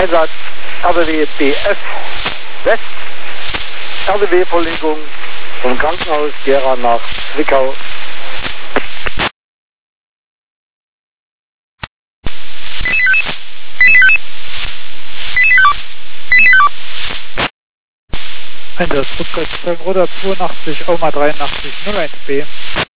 Einsatz RDW BF West, RDW-Verlegung vom Krankenhaus Gera nach Zwickau. Einsatz Stuttgart Roder 82, Oma 83, 01B.